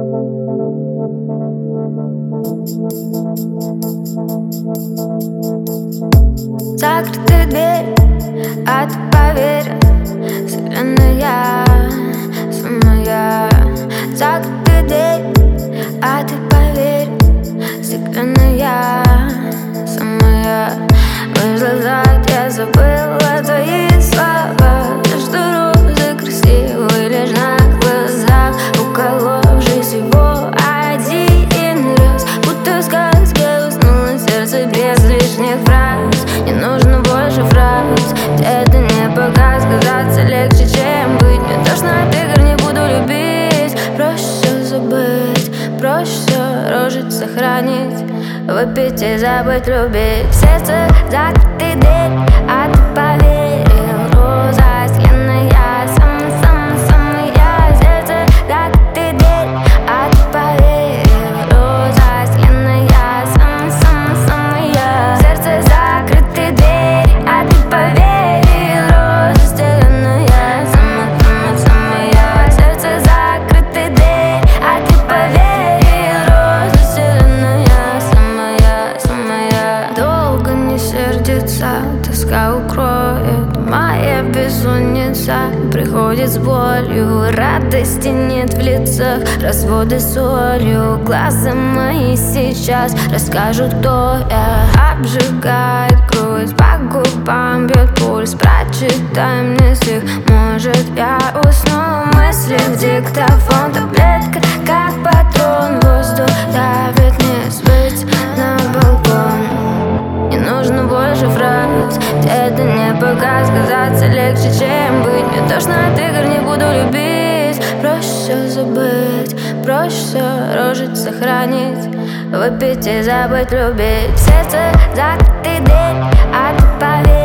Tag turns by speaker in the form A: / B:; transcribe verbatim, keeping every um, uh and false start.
A: Закрытая дверь, а ты поверь, вселенная самая. Закрытая дверь, а ты поверь, вселенная самая. Вышла зад, я забыла твои слова, что розы красивые лишь на глазах, уколовшись его один раз, будто в сказке уснуло сердце без лишних фраз. Не нужно больше фраз, это не пока сказаться легче, чем быть. Мне тошно от игр, не буду любить. Проще забыть, проще рожить, сохранить, выпить и забыть любить. В сердце закрытый дверь, а ты поверил, роза вселенная самая-самая-самая. Сердце закрытый дверь, а ты поверил, роза вселенная самая-самая-самая. Сердце закрытый дверь, а ты поверил, роза вселенная самая-самая-самая. Сердце закрытый дверь, а ты поверил, роза вселенная самая-самая. Долго не сердится, тоска укроет, моя бессонница приходит с болью, радости нет в лицах, разводы солью. Глаза мои сейчас расскажут, кто я. Обжигает грудь, по губам бьет пульс, прочитай мне стих, может я усну. Мысли в диктофон, таблетка как патрон, воздух давит, не сбыть на балкон. Не нужно больше фраз, это не пока сказаться легче, чем быть. Мне тошно от игр, не буду любить. Проще забыть, проще рожить, сохранить, выпить и забыть любить. В сердце закрытый дверь, а ты поверь.